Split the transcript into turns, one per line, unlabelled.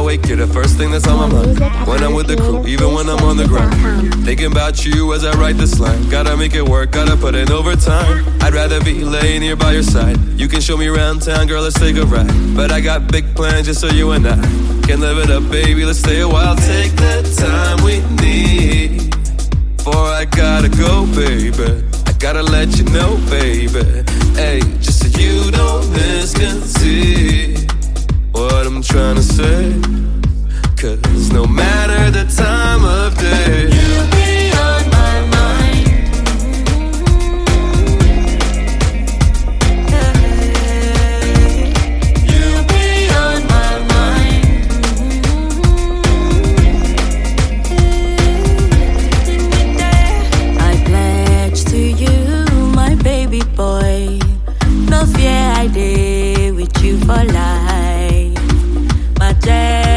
awake, you're the first thing that's on my mind. When I'm with the crew, even when I'm on the grind. Thinking about you as I write this line. Gotta make it work, gotta put in overtime. I'd rather be laying here by your side. You can show me around town, girl, let's take a ride. But I got big plans just so you and I can live it up, baby, let's stay a while. Take the time we need, before I gotta go, baby. I gotta let you know, baby. Hey, just so you don't misconceive what I'm trying to say. Cause no matter the time of day, you'll be on my mind. You'll be on my mind.
I pledge to you, my baby boy, no fear I did with you for life. My